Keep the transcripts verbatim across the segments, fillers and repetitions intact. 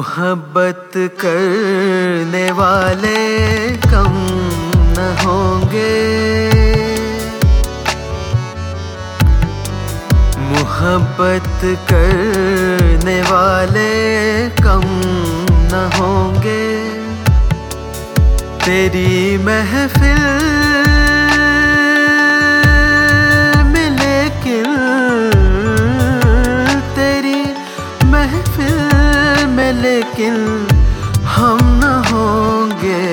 मोहब्बत करने वाले कम न होंगे, मोहब्बत करने वाले कम न होंगे। तेरी महफिल में लेकिन तेरी महफिल में लेकिन हम न होंगे।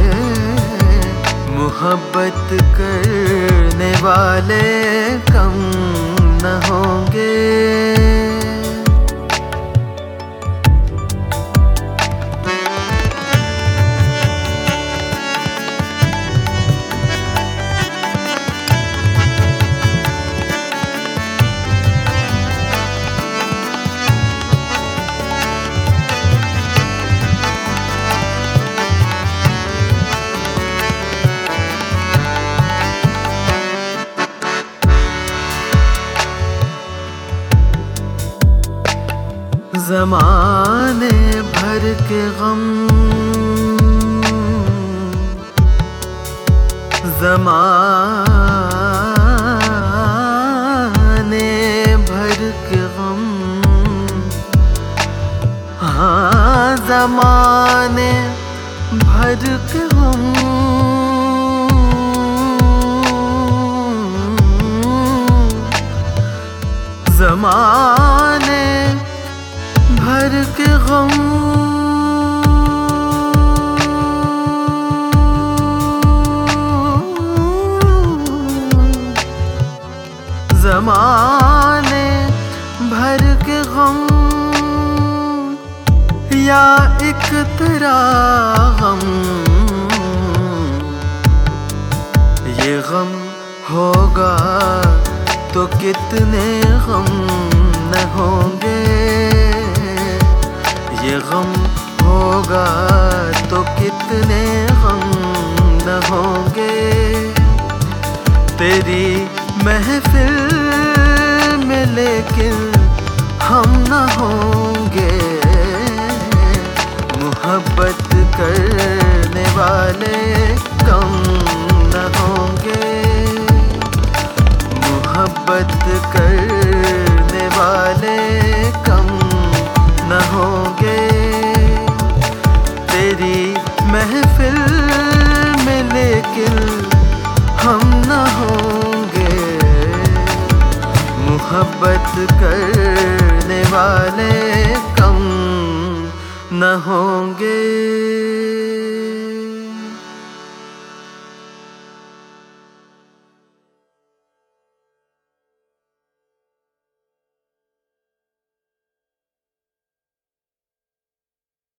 मोहब्बत करने वाले कम न होंगे। ज़माने भर के गम, ज़माने भर के गम, हाँ ज़माने भर के गम, ज़माने भर के गम, ज़माने भर के गम, या एक तेरा गम, ये गम होगा तो कितने गम न होंगे। ये गम होगा तो कितने गम न होंगे। तेरी महफिल में लेकिन हम न होंगे। मोहब्बत करने वाले कम न होंगे। मोहब्बत करने वाले कम न होंगे। तेरी महफिल में लेकिन हम न होंगे। मोहब्बत करने वाले कम न होंगे।